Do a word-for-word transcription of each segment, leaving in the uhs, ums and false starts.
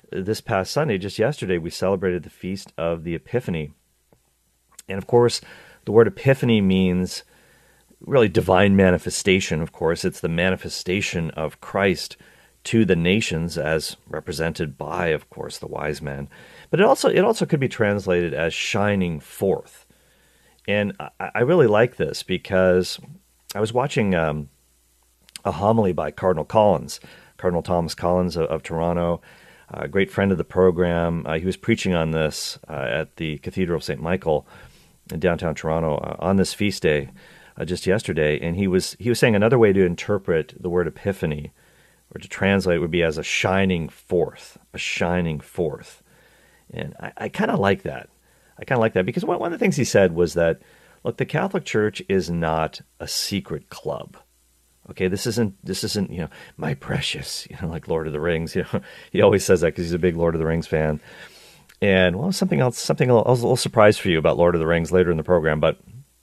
this past Sunday, just yesterday, we celebrated the Feast of the Epiphany. And of course, the word epiphany means really divine manifestation, of course. It's the manifestation of Christ to the nations as represented by, of course, the wise men. But it also it also could be translated as shining forth. And I, I really like this because I was watching um, a homily by Cardinal Collins, Cardinal Thomas Collins of, of Toronto, a great friend of the program. Uh, he was preaching on this uh, at the Cathedral of Saint Michael in downtown Toronto uh, on this feast day uh, just yesterday, and he was he was saying another way to interpret the word epiphany or to translate would be as a shining forth, a shining forth. And I, I kind of like that. I kind of like that because one, one of the things he said was that, look, the Catholic Church is not a secret club. Okay, this isn't this isn't you know my precious, you know, like Lord of the Rings. You know, he always says that because he's a big Lord of the Rings fan. And well, something else, something I was a little surprised for you about Lord of the Rings later in the program, but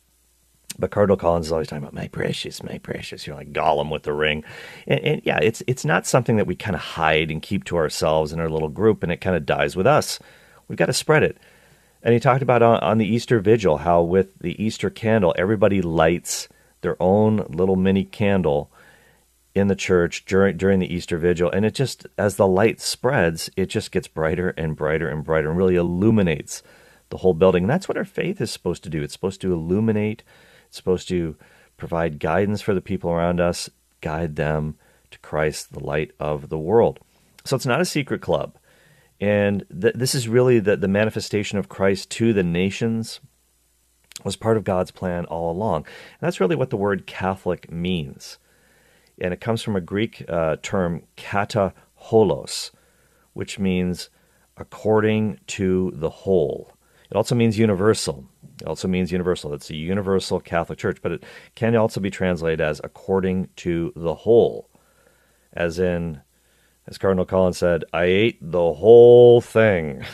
but Cardinal Collins is always talking about my precious, my precious. You're like Gollum with the ring, and, and yeah, it's it's not something that we kind of hide and keep to ourselves in our little group, and it kind of dies with us. We've got to spread it. And he talked about on, on the Easter Vigil how with the Easter candle, everybody lights their own little mini candle in the church during during the Easter Vigil, and it just, as the light spreads, it just gets brighter and brighter and brighter and really illuminates the whole building. And that's what our faith is supposed to do. It's supposed to illuminate. It's supposed to provide guidance for the people around us, guide them to Christ, the light of the world. So it's not a secret club. And th- this is really the, the manifestation of Christ to the nations was part of God's plan all along. And that's really what the word Catholic means. And it comes from a Greek uh, term, kata holos, which means according to the whole. It also means universal. It also means universal. It's a universal Catholic Church, but it can also be translated as according to the whole. As in, as Cardinal Collins said, I ate the whole thing.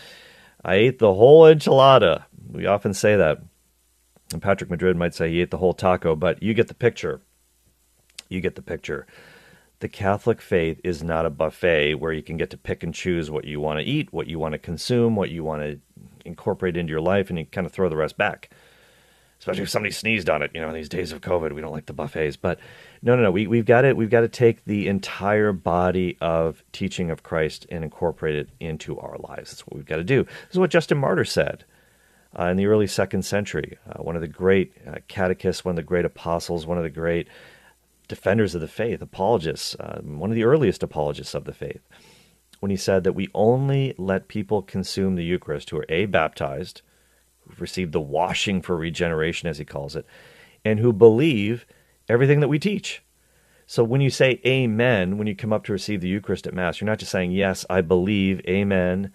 I ate the whole enchilada. We often say that. And Patrick Madrid might say he ate the whole taco, but you get the picture. You get the picture. The Catholic faith is not a buffet where you can get to pick and choose what you want to eat, what you want to consume, what you want to incorporate into your life, and you kind of throw the rest back. Especially if somebody sneezed on it, you know, in these days of COVID, we don't like the buffets. But no, no, no, we, we've got to we've got to take the entire body of teaching of Christ and incorporate it into our lives. That's what we've got to do. This is what Justin Martyr said uh, in the early second century. Uh, one of the great uh, catechists, one of the great apostles, one of the great defenders of the faith, apologists, uh, one of the earliest apologists of the faith, when he said that we only let people consume the Eucharist who are A, baptized, who've received the washing for regeneration, as he calls it, and who believe everything that we teach. So when you say amen, when you come up to receive the Eucharist at Mass, you're not just saying, yes, I believe, amen,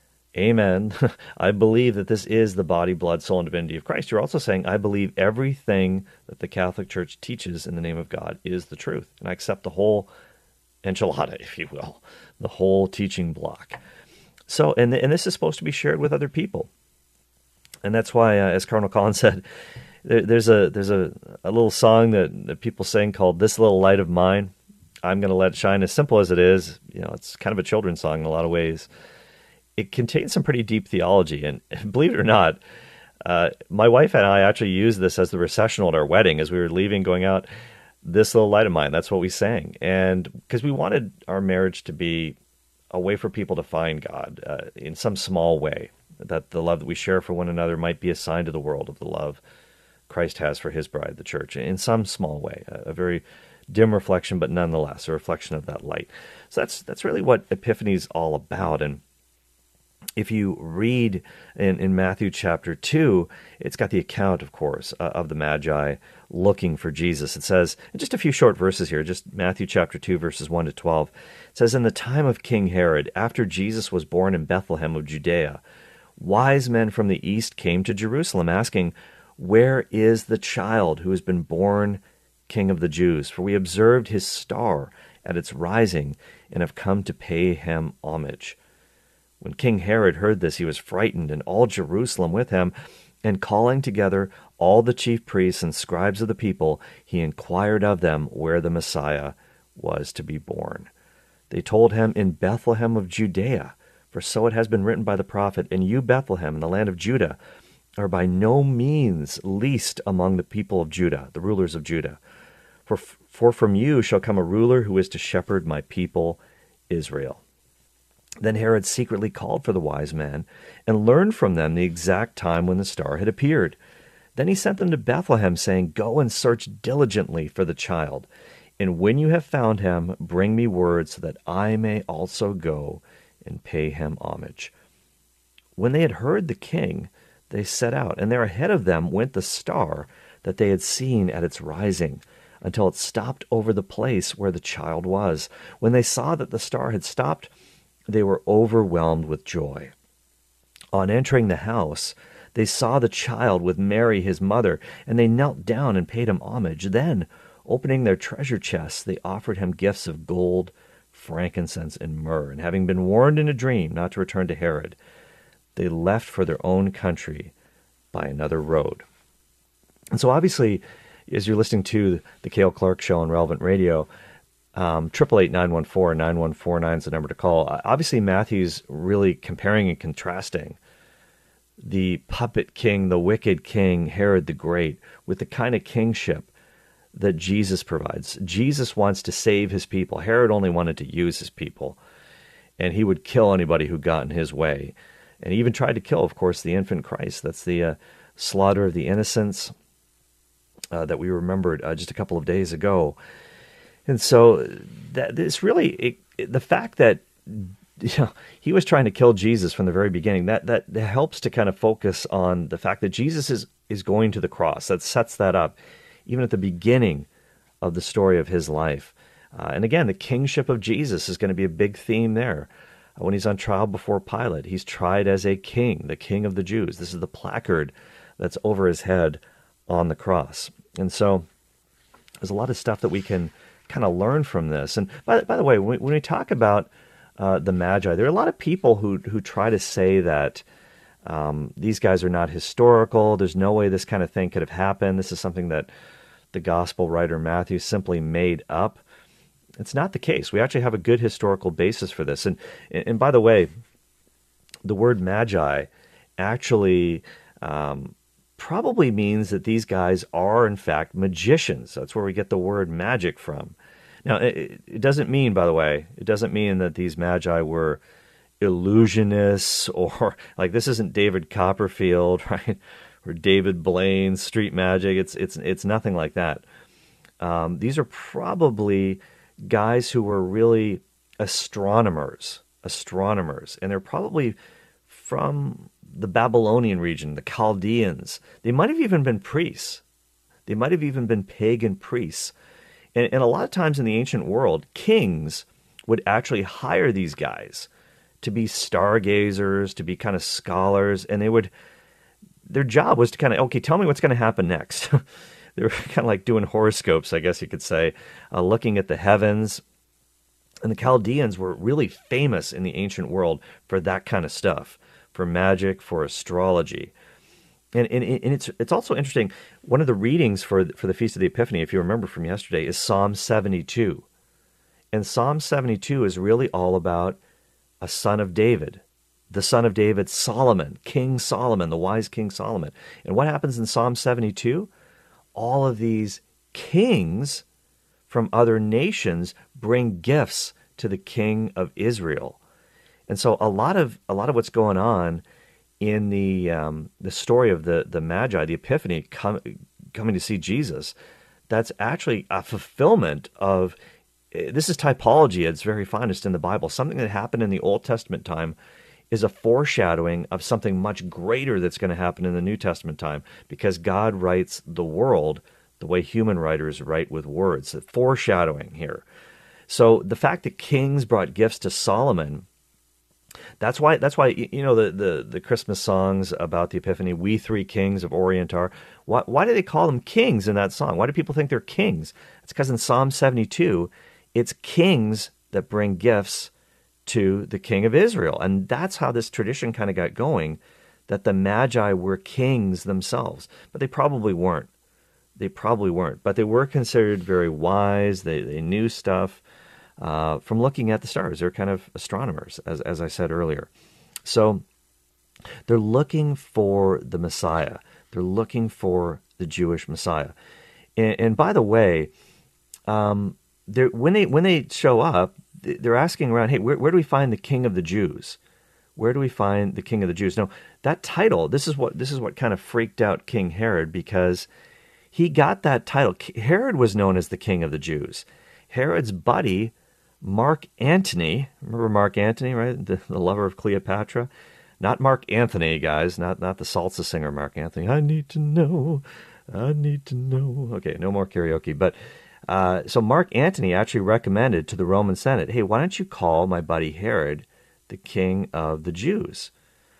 amen, I believe that this is the body, blood, soul, and divinity of Christ. You're also saying, I believe everything that the Catholic Church teaches in the name of God is the truth. And I accept the whole enchilada, if you will, the whole teaching block. So, and, and this is supposed to be shared with other people. And that's why, uh, as Cardinal Collins said, there, there's a there's a, a little song that, that people sing called "This Little Light of Mine, I'm Going to Let It Shine." As simple as it is, you know, it's kind of a children's song in a lot of ways. It contains some pretty deep theology, and believe it or not, uh, my wife and I actually used this as the recessional at our wedding as we were leaving, going out. This little light of mine, that's what we sang. And because we wanted our marriage to be a way for people to find God uh, in some small way, that the love that we share for one another might be a sign to the world of the love Christ has for his bride, the church, in some small way, a, a very dim reflection, but nonetheless a reflection of that light. So that's that's really what Epiphany is all about. And if you read in, in Matthew chapter two, it's got the account, of course, uh, of the Magi looking for Jesus. It says, in just a few short verses here, just Matthew chapter two, verses one to twelve, it says, in the time of King Herod, after Jesus was born in Bethlehem of Judea, wise men from the east came to Jerusalem, asking, where is the child who has been born King of the Jews? For we observed his star at its rising and have come to pay him homage. When King Herod heard this, he was frightened, and all Jerusalem with him. And calling together all the chief priests and scribes of the people, he inquired of them where the Messiah was to be born. They told him, in Bethlehem of Judea, for so it has been written by the prophet, and you, Bethlehem, in the land of Judah, are by no means least among the people of Judah, the rulers of Judah. For, for from you shall come a ruler who is to shepherd my people Israel. Then Herod secretly called for the wise men and learned from them the exact time when the star had appeared. Then he sent them to Bethlehem, saying, Go and search diligently for the child, and when you have found him, bring me word so that I may also go and pay him homage. When they had heard the king, they set out, and there ahead of them went the star that they had seen at its rising, until it stopped over the place where the child was. When they saw that the star had stopped, they were overwhelmed with joy. On entering the house, they saw the child with Mary his mother, and they knelt down and paid him homage. Then, opening their treasure chests, they offered him gifts of gold, frankincense, and myrrh. And having been warned in a dream not to return to Herod, they left for their own country by another road. And so obviously, as you're listening to the Cale Clark Show on Relevant Radio, um, eight eight eight, nine one four, nine one four nine is the number to call. Obviously, Matthew's really comparing and contrasting the puppet king, the wicked king, Herod the Great, with the kind of kingship that Jesus provides. Jesus wants to save his people. Herod only wanted to use his people, and he would kill anybody who got in his way. And he even tried to kill, of course, the infant Christ. That's the uh, slaughter of the innocents uh, that we remembered uh, just a couple of days ago. And so that it's really it, it, the fact that you know, he was trying to kill Jesus from the very beginning. That, that that helps to kind of focus on the fact that Jesus is is going to the cross. That sets that up, even at the beginning of the story of his life. Uh, and again, the kingship of Jesus is going to be a big theme there. Uh, when he's on trial before Pilate, he's tried as a king, the king of the Jews. This is the placard that's over his head on the cross. And so there's a lot of stuff that we can kind of learn from this. And by, by the way, when we, when we talk about uh, the Magi, there are a lot of people who, who try to say that um, these guys are not historical. There's no way this kind of thing could have happened. This is something that the gospel writer Matthew simply made up. It's not the case. We actually have a good historical basis for this. And and by the way, the word Magi actually um, probably means that these guys are, in fact, magicians. That's where we get the word magic from. Now, it, it doesn't mean, by the way, it doesn't mean that these Magi were illusionists or, like, this isn't David Copperfield, right? Or David Blaine's street magic. It's it's it's nothing like that. Um, these are probably guys who were really astronomers, astronomers, and they're probably from the Babylonian region, the Chaldeans. They might have even been priests. They might have even been pagan priests. And, and a lot of times in the ancient world, kings would actually hire these guys to be stargazers, to be kind of scholars, and they would, their job was to kind of, okay, tell me what's going to happen next. They were kind of like doing horoscopes, I guess you could say, uh, looking at the heavens. And the Chaldeans were really famous in the ancient world for that kind of stuff, for magic, for astrology. And, and, and it's it's also interesting, one of the readings for, for the Feast of the Epiphany, if you remember from yesterday, is Psalm seventy-two. And Psalm seventy-two is really all about a son of David, the son of David, Solomon, King Solomon, the wise King Solomon. And what happens in Psalm seventy-two? All of these kings from other nations bring gifts to the king of Israel. And so a lot of a lot of what's going on in the um, the story of the, the Magi, the Epiphany, com- coming to see Jesus, that's actually a fulfillment of, this is typology at its very finest in the Bible. Something that happened in the Old Testament time is a foreshadowing of something much greater that's going to happen in the New Testament time, because God writes the world the way human writers write with words. The foreshadowing here. So the fact that kings brought gifts to Solomon, that's why that's why you know the, the, the Christmas songs about the Epiphany, "We Three Kings of Orient Are." Why, why do they call them kings in that song? Why do people think they're kings? It's because in Psalm seventy-two, it's kings that bring gifts to the king of Israel. And that's how this tradition kind of got going, that the Magi were kings themselves. But they probably weren't. They probably weren't. But they were considered very wise. They, they knew stuff. uh, from looking at the stars. They're kind of astronomers, as, as I said earlier. So they're looking for the Messiah. They're looking for the Jewish Messiah. And, and by the way, um, when they when they show up, they're asking around, hey, where, where do we find the King of the Jews? Where do we find the King of the Jews? Now, that title, this is what this is what kind of freaked out King Herod, because he got that title. Herod was known as the King of the Jews. Herod's buddy, Mark Antony, remember Mark Antony, right? The, the lover of Cleopatra? Not Mark Anthony, guys, not not the salsa singer Mark Anthony. I need to know, I need to know. Okay, no more karaoke. But uh, so Mark Antony actually recommended to the Roman Senate, hey, why don't you call my buddy Herod the King of the Jews?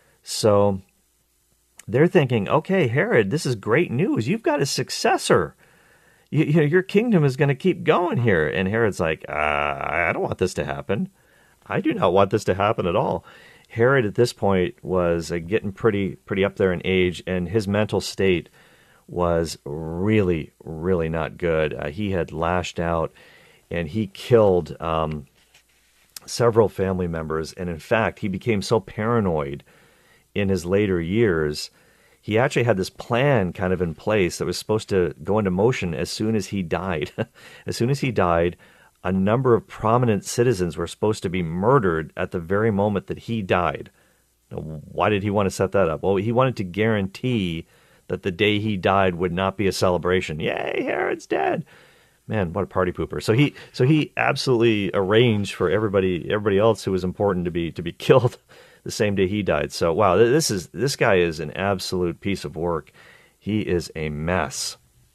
So they're thinking, okay, Herod, this is great news. You've got a successor. You, you know, your kingdom is going to keep going here. And Herod's like, uh, I don't want this to happen. I do not want this to happen at all. Herod at this point was uh, getting pretty pretty up there in age, and his mental state was really, really not good. Uh, he had lashed out, and he killed um, several family members. And in fact, he became so paranoid in his later years, he actually had this plan kind of in place that was supposed to go into motion as soon as he died. As soon as he died, a number of prominent citizens were supposed to be murdered at the very moment that he died. Now, why did he want to set that up? Well, he wanted to guarantee that the day he died would not be a celebration. Yay, Herod's dead. Man, what a party pooper. So he so he absolutely arranged for everybody everybody else who was important to be to be killed the same day he died. So wow, this is this guy is an absolute piece of work. He is a mess.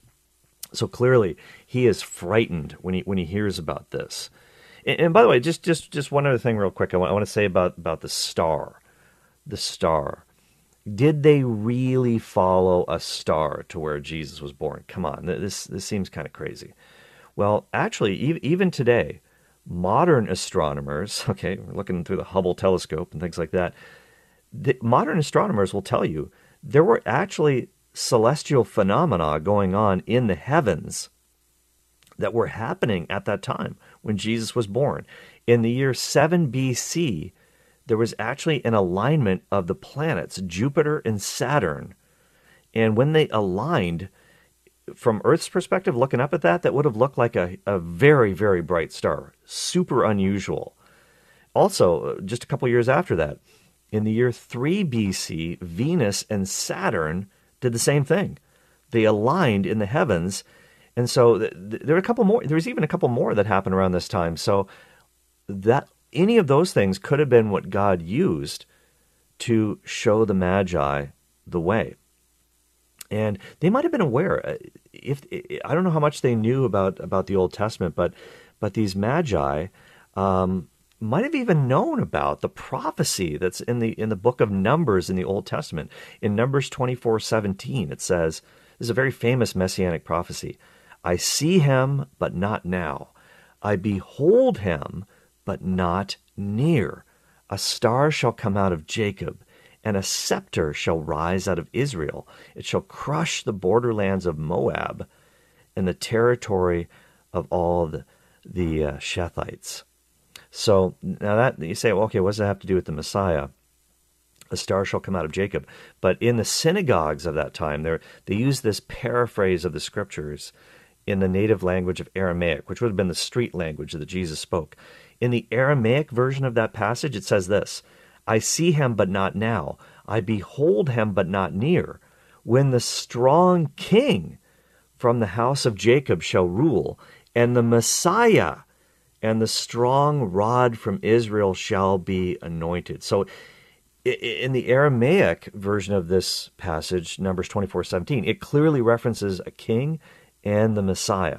So clearly, he is frightened when he when he hears about this. And, and by the way, just just just one other thing, real quick, I want, I want to say about about the star, the star. Did they really follow a star to where Jesus was born? Come on, this this seems kind of crazy. Well, actually, even today, modern astronomers, okay, we're looking through the Hubble telescope and things like that, the modern astronomers will tell you there were actually celestial phenomena going on in the heavens that were happening at that time when Jesus was born. In the year seven B C, there was actually an alignment of the planets, Jupiter and Saturn. And when they aligned, from Earth's perspective, looking up at that, that would have looked like a, a very, very bright star. Super unusual. Also, just a couple years after that, in the year three B C, Venus and Saturn did the same thing. They aligned in the heavens. And so th- th- there were a couple more. There was even a couple more that happened around this time. So that any of those things could have been what God used to show the Magi the way. And they might have been aware. If I don't know how much they knew about, about the Old Testament, but but these Magi um, might have even known about the prophecy that's in the in the book of Numbers in the Old Testament. In Numbers twenty-four seventeen, it says, this is a very famous messianic prophecy. I see him, but not now. I behold him, but not near. A star shall come out of Jacob, and a scepter shall rise out of Israel. It shall crush the borderlands of Moab and the territory of all the, the uh, Shethites. So now that you say, well, okay, what does that have to do with the Messiah? A star shall come out of Jacob. But in the synagogues of that time, they used this paraphrase of the scriptures in the native language of Aramaic, which would have been the street language that Jesus spoke. In the Aramaic version of that passage, it says this, I see him, but not now. I behold him, but not near. When the strong king from the house of Jacob shall rule, and the Messiah and the strong rod from Israel shall be anointed. So in the Aramaic version of this passage, Numbers twenty-four seventeen, it clearly references a king and the Messiah.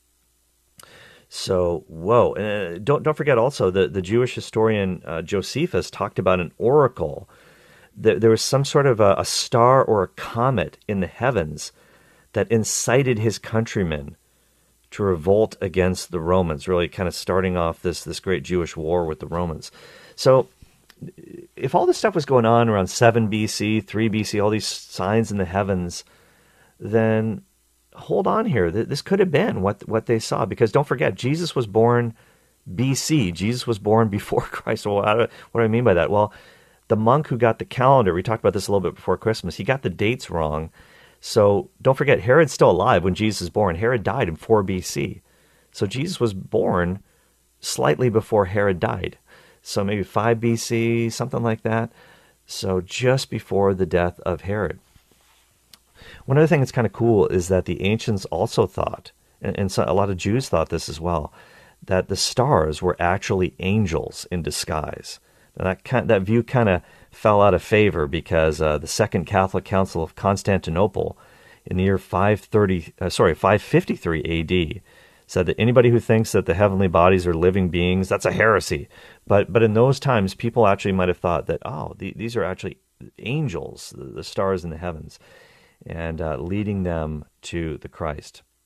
So, whoa. Uh, don't don't forget also, the, the Jewish historian uh, Josephus talked about an oracle. There, there was some sort of a, a star or a comet in the heavens that incited his countrymen to revolt against the Romans, really kind of starting off this, this great Jewish war with the Romans. So, if all this stuff was going on around seven B C, three B C, all these signs in the heavens, then hold on here. This could have been what what they saw, because don't forget, Jesus was born B C. Jesus was born before Christ. Well, what do I mean by that? Well, the monk who got the calendar, we talked about this a little bit before Christmas, he got the dates wrong. So don't forget, Herod's still alive when Jesus is born. Herod died in four B C. So Jesus was born slightly before Herod died. So maybe five B C, something like that. So just before the death of Herod. One other thing that's kind of cool is that the ancients also thought, and, and so a lot of Jews thought this as well, that the stars were actually angels in disguise. Now that kind, that view kind of fell out of favor because uh, the Second Catholic Council of Constantinople in the year five thirty, uh, sorry, five fifty-three A D said that anybody who thinks that the heavenly bodies are living beings, that's a heresy. But but in those times, people actually might have thought that, oh, the, these are actually angels, the, the stars in the heavens, and uh, leading them to the Christ.